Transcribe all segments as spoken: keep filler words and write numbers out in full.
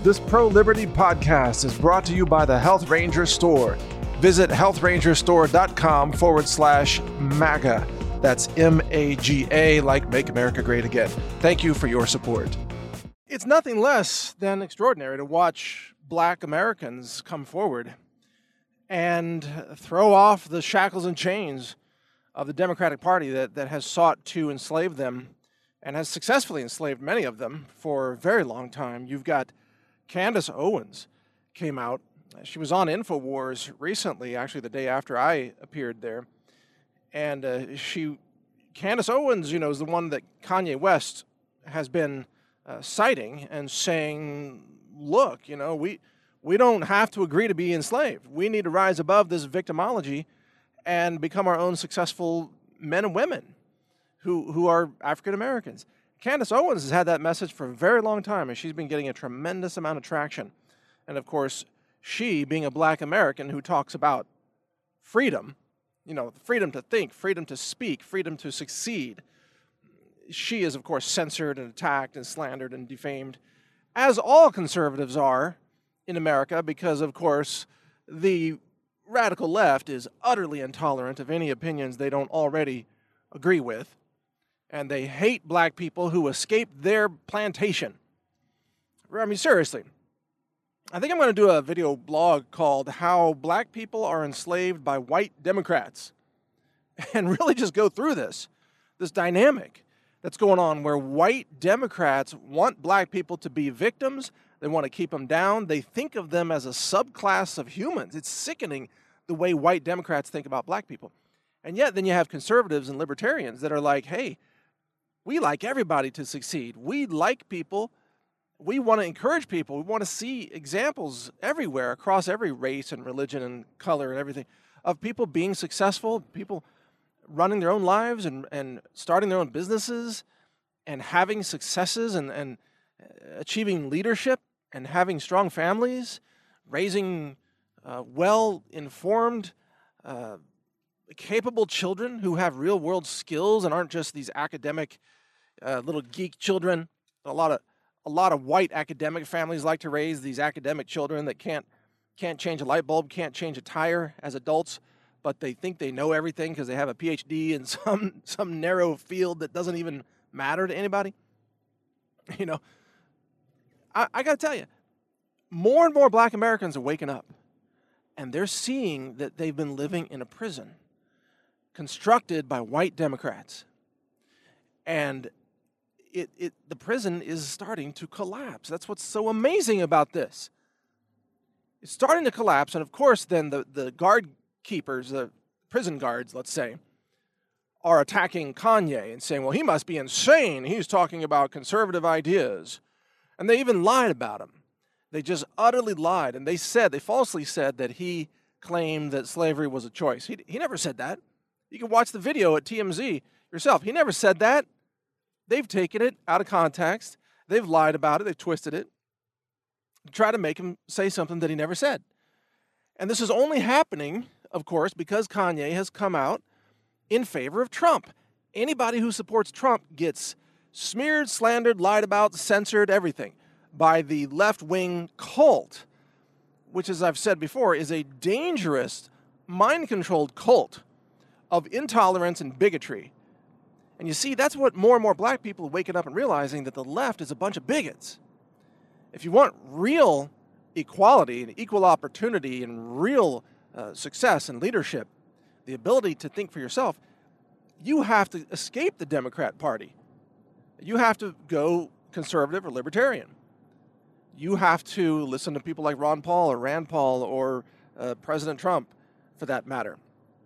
This pro-liberty podcast is brought to you by the Health Ranger Store. Visit health ranger store dot com forward slash MAGA. That's M A G A, like Make America Great Again. Thank you for your support. It's nothing less than extraordinary to watch Black Americans come forward and throw off the shackles and chains of the Democratic Party that, that has sought to enslave them and has successfully enslaved many of them for a very long time. You've got Candace Owens came out. She was on InfoWars recently, actually the day after I appeared there. And uh, she, Candace Owens, you know, is the one that Kanye West has been uh, citing and saying, look, you know, we we don't have to agree to be enslaved. We need to rise above this victimology and become our own successful men and women who, who are African Americans. Candace Owens has had that message for a very long time, and she's been getting a tremendous amount of traction. And of course, she, being a Black American who talks about freedom, you know, freedom to think, freedom to speak, freedom to succeed, she is, of course, censored and attacked and slandered and defamed, as all conservatives are in America, because, of course, the radical left is utterly intolerant of any opinions they don't already agree with. And they hate black people who escaped their plantation. I mean, seriously. I think I'm going to do a video blog called How Black People Are Enslaved by White Democrats. And really just go through this, this dynamic that's going on where white Democrats want black people to be victims. They want to keep them down. They think of them as a subclass of humans. It's sickening the way white Democrats think about black people. And yet then you have conservatives and libertarians that are like, hey, we like everybody to succeed. We like people. We want to encourage people. We want to see examples everywhere, across every race and religion and color and everything, of people being successful, people running their own lives and, and starting their own businesses and having successes and, and achieving leadership and having strong families, raising uh, well-informed, uh, capable children who have real-world skills and aren't just these academic uh, little geek children. A lot of a lot of white academic families like to raise these academic children that can't can't change a light bulb, can't change a tire as adults, but they think they know everything because they have a P H D in some some narrow field that doesn't even matter to anybody. You know, I, I got to tell you, more and more black Americans are waking up, and they're seeing that they've been living in a prison constructed by white Democrats. And it, it the prison is starting to collapse. That's what's so amazing about this. It's starting to collapse, and of course then the, the guard keepers, the prison guards, let's say, are attacking Kanye and saying, well, he must be insane. He's talking about conservative ideas. And they even lied about him. They just utterly lied. And they said, they falsely said that he claimed that slavery was a choice. He, he never said that. You can watch the video at T M Z yourself. He never said that. They've taken it out of context. They've lied about it. They've twisted it to try to make him say something that he never said. And this is only happening, of course, because Kanye has come out in favor of Trump. Anybody who supports Trump gets smeared, slandered, lied about, censored, everything by the left-wing cult, which, as I've said before, is a dangerous, mind-controlled cult of intolerance and bigotry. And you see, that's what more and more black people are waking up and realizing, that the left is a bunch of bigots. If you want real equality and equal opportunity and real uh, success and leadership, the ability to think for yourself, you have to escape the Democrat Party. You have to go conservative or libertarian. You have to listen to people like Ron Paul or Rand Paul or uh, President Trump, for that matter,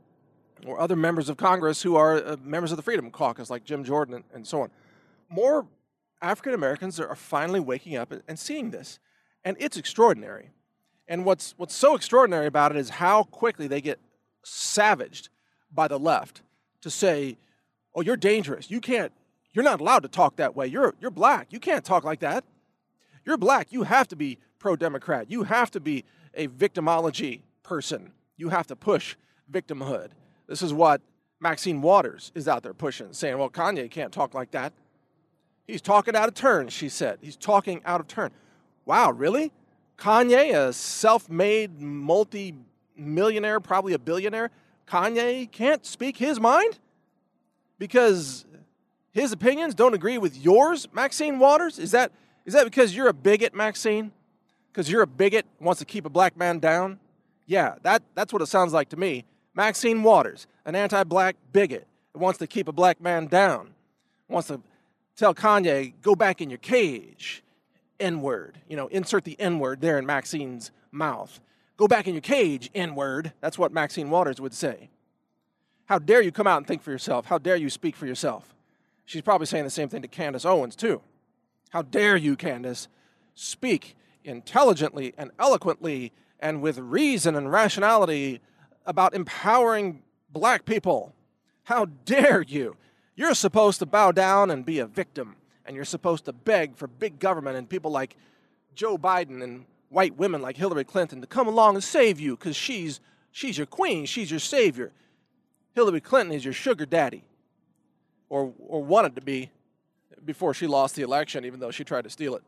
or other members of Congress who are uh, members of the Freedom Caucus, like Jim Jordan and, and so on. More African Americans are finally waking up and, and seeing this, and it's extraordinary. And what's what's so extraordinary about it is how quickly they get savaged by the left to say, "Oh, you're dangerous. You can't. You're not allowed to talk that way. You're you're black. You can't talk like that. You're black. You have to be pro-Democrat. You have to be a victimology person. You have to push victimhood." This is what Maxine Waters is out there pushing, saying, well, Kanye can't talk like that. He's talking out of turn, she said. He's talking out of turn. Wow, really? Kanye, a self-made multi-millionaire, probably a billionaire, Kanye can't speak his mind because his opinions don't agree with yours, Maxine Waters? Is that is that because you're a bigot, Maxine? Because you're a bigot, wants to keep a black man down? Yeah, that, that's what it sounds like to me. Maxine Waters, an anti-black bigot that wants to keep a black man down, wants to tell Kanye, go back in your cage, N-word. You know, insert the N-word there in Maxine's mouth. Go back in your cage, N-word. That's what Maxine Waters would say. How dare you come out and think for yourself? How dare you speak for yourself? She's probably saying the same thing to Candace Owens, too. How dare you, Candace, speak intelligently and eloquently and with reason and rationality about empowering black people. How dare you? You're supposed to bow down and be a victim, and you're supposed to beg for big government and people like Joe Biden and white women like Hillary Clinton to come along and save you because she's, she's your queen, she's your savior. Hillary Clinton is your sugar daddy, or, or wanted to be before she lost the election, even though she tried to steal it.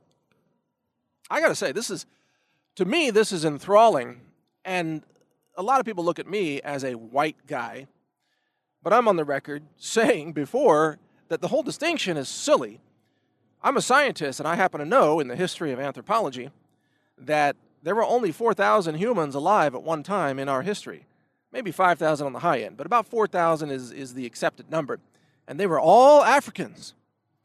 I got to say, this is, to me, this is enthralling, and a lot of people look at me as a white guy, but I'm on the record saying before that the whole distinction is silly. I'm a scientist, and I happen to know in the history of anthropology that there were only four thousand humans alive at one time in our history. Maybe five thousand on the high end, but about four thousand is, is the accepted number. And they were all Africans.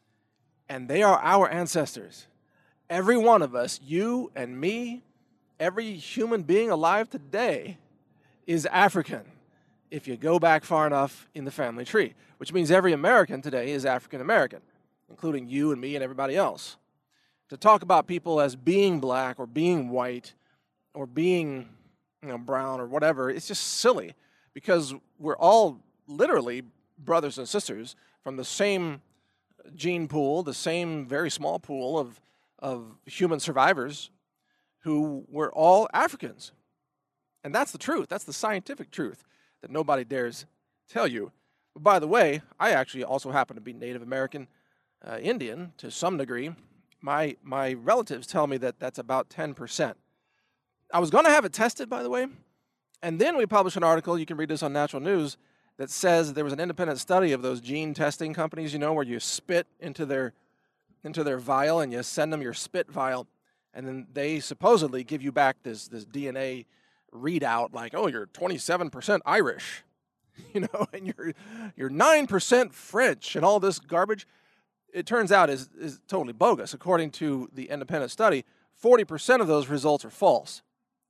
And they are our ancestors. Every one of us, you and me, every human being alive today is African, if you go back far enough in the family tree, which means every American today is African American, including you and me and everybody else. To talk about people as being black or being white or being, you know, brown or whatever, it's just silly, because we're all literally brothers and sisters from the same gene pool, the same very small pool of, of human survivors who were all Africans. And that's the truth. That's the scientific truth that nobody dares tell you. But by the way, I actually also happen to be Native American uh, Indian to some degree. My, my relatives tell me that that's about ten percent. I was going to have it tested, by the way, and then we published an article, you can read this on Natural News, that says there was an independent study of those gene testing companies, you know, where you spit into their into their vial and you send them your spit vial, and then they supposedly give you back this this D N A readout like, oh, you're twenty-seven percent Irish, you know, and you're you're nine percent French and all this garbage. It turns out is is totally bogus. According to the independent study, forty percent of those results are false.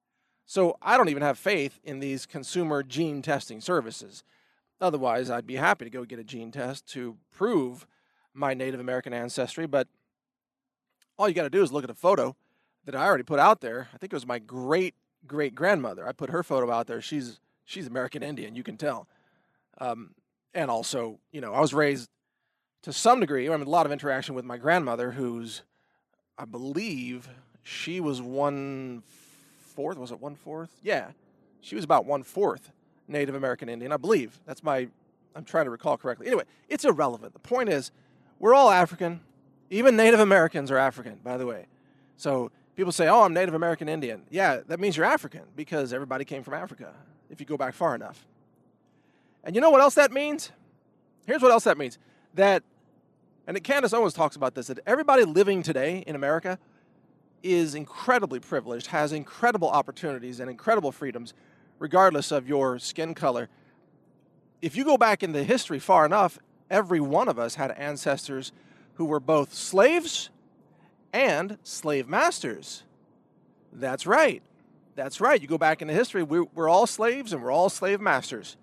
So I don't even have faith in these consumer gene testing services. Otherwise, I'd be happy to go get a gene test to prove my Native American ancestry, but all you got to do is look at a photo that I already put out there. I think it was my great-great-grandmother. I put her photo out there. She's she's American Indian, you can tell. Um, and also, you know, I was raised to some degree, I mean, a lot of interaction with my grandmother, who's, I believe, she was one-fourth, was it one-fourth? Yeah, she was about one-fourth Native American Indian, I believe. That's my, I'm trying to recall correctly. Anyway, it's irrelevant. The point is, we're all African. Even Native Americans are African, by the way. So people say, oh, I'm Native American Indian. Yeah, that means you're African, because everybody came from Africa, if you go back far enough. And you know what else that means? Here's what else that means. That, and Candace Owens talks about this, that everybody living today in America is incredibly privileged, has incredible opportunities and incredible freedoms, regardless of your skin color. If you go back into history far enough, every one of us had ancestors who were both slaves and slave masters. That's right. That's right. You go back into history, we're, we're all slaves and we're all slave masters.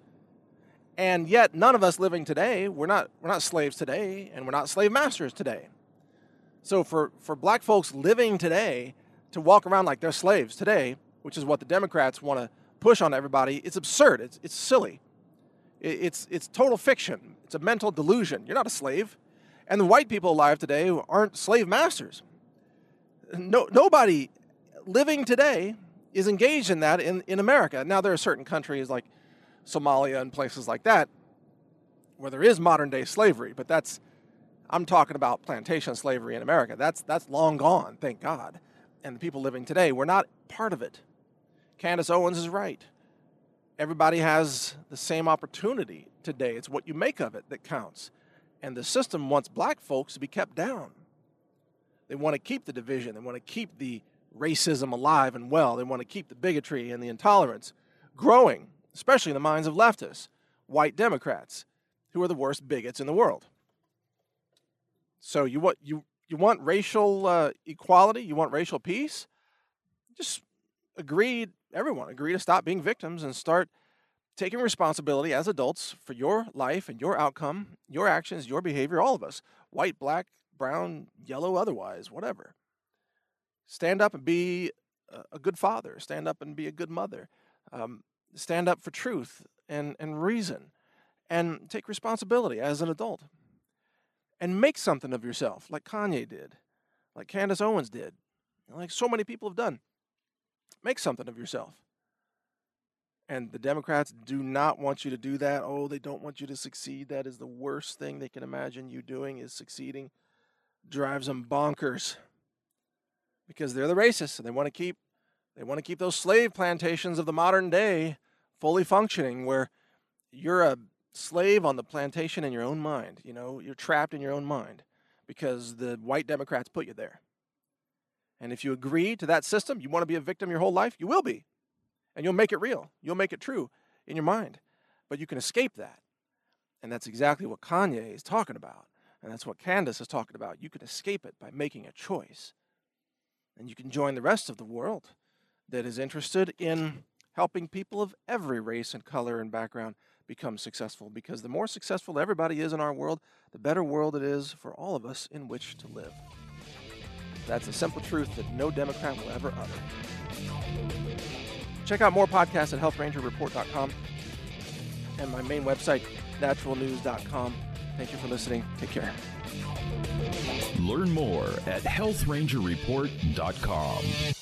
And yet none of us living today, we're not, we're not slaves today, and we're not slave masters today. So for, for black folks living today to walk around like they're slaves today, which is what the Democrats want to push on everybody, it's absurd. It's, it's silly. It, it's, it's total fiction. It's a mental delusion. You're not a slave. And the white people alive today aren't slave masters. No, nobody living today is engaged in that in, in America. Now, there are certain countries like Somalia and places like that where there is modern-day slavery, but that's, I'm talking about plantation slavery in America. That's, that's long gone, thank God. and the people living today were not part of it. Candace Owens is right. Everybody has the same opportunity today. It's what you make of it that counts. And the system wants black folks to be kept down. They want to keep the division. They want to keep the racism alive and well. They want to keep the bigotry and the intolerance growing, especially in the minds of leftists, white Democrats, who are the worst bigots in the world. So you want you you want racial uh, equality? You want racial peace? Just agree, everyone, agree to stop being victims and start taking responsibility as adults for your life and your outcome, your actions, your behavior, all of us, white, black, brown, yellow, otherwise, whatever. Stand up and be a good father. Stand up and be a good mother. Um, stand up for truth and, and reason. And take responsibility as an adult. And make something of yourself, like Kanye did, like Candace Owens did, like so many people have done. Make something of yourself. And the Democrats do not want you to do that. Oh, they don't want you to succeed. That is the worst thing they can imagine you doing, is succeeding. Drives them bonkers. Because they're the racists, and they want to keep they want to keep those slave plantations of the modern day fully functioning, where you're a slave on the plantation in your own mind. You know, you're trapped in your own mind because the white Democrats put you there. And if you agree to that system, you want to be a victim your whole life, you will be. And you'll make it real. You'll make it true in your mind. But you can escape that. And that's exactly what Kanye is talking about. And that's what Candace is talking about. You can escape it by making a choice. And you can join the rest of the world that is interested in helping people of every race and color and background become successful. Because the more successful everybody is in our world, the better world it is for all of us in which to live. That's a simple truth that no Democrat will ever utter. Check out more podcasts at health ranger report dot com and my main website, natural news dot com. Thank you for listening. Take care. Learn more at health ranger report dot com.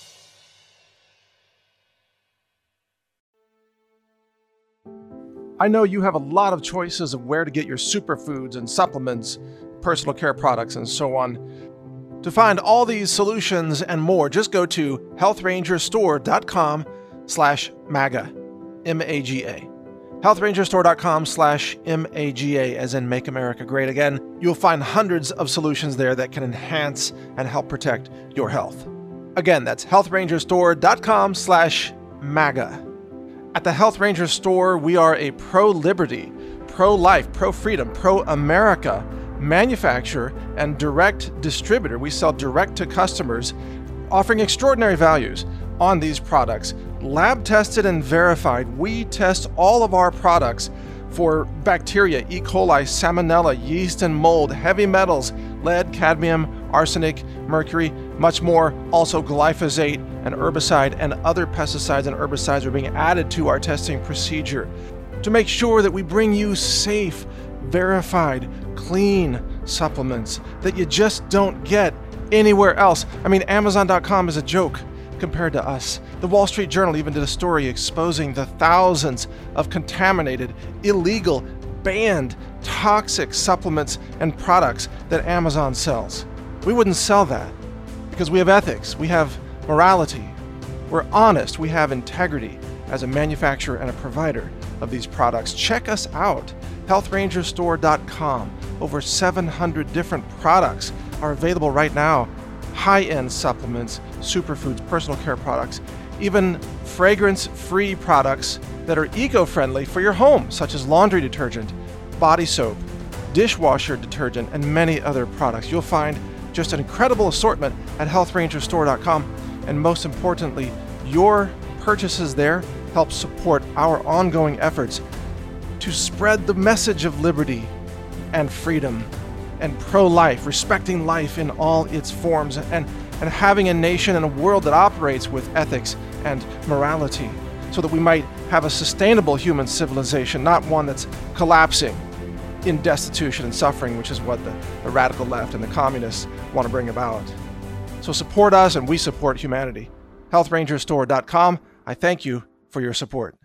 I know you have a lot of choices of where to get your superfoods and supplements, personal care products, and so on. To find all these solutions and more, just go to health ranger store dot com slash MAGA, M A G A. health ranger store dot com slash M A G A, as in Make America Great Again. You'll find hundreds of solutions there that can enhance and help protect your health. Again, that's health ranger store dot com slash MAGA. At the Health Ranger Store, we are a pro-liberty, pro-life, pro-freedom, pro-America manufacturer and direct distributor. We sell direct to customers, offering extraordinary values on these products. Lab tested and verified. We test all of our products for bacteria, E. coli, salmonella, yeast and mold, heavy metals, lead, cadmium, arsenic, mercury, much more. Also glyphosate, and herbicide and other pesticides and herbicides are being added to our testing procedure to make sure that we bring you safe, verified, clean supplements that you just don't get anywhere else. I mean, Amazon dot com is a joke compared to us. The Wall Street Journal even did a story exposing the thousands of contaminated, illegal, banned, toxic supplements and products that Amazon sells. We wouldn't sell that because we have ethics, we have morality, we're honest, we have integrity as a manufacturer and a provider of these products. Check us out, health ranger store dot com. Over seven hundred different products are available right now. High-end supplements, superfoods, personal care products, even fragrance-free products that are eco-friendly for your home, such as laundry detergent, body soap, dishwasher detergent, and many other products. You'll find just an incredible assortment at health ranger store dot com. And most importantly, your purchases there help support our ongoing efforts to spread the message of liberty and freedom and pro-life, respecting life in all its forms, and, and having a nation and a world that operates with ethics and morality, so that we might have a sustainable human civilization, not one that's collapsing in destitution and suffering, which is what the, the radical left and the communists want to bring about. So support us and we support humanity. health ranger store dot com. I thank you for your support.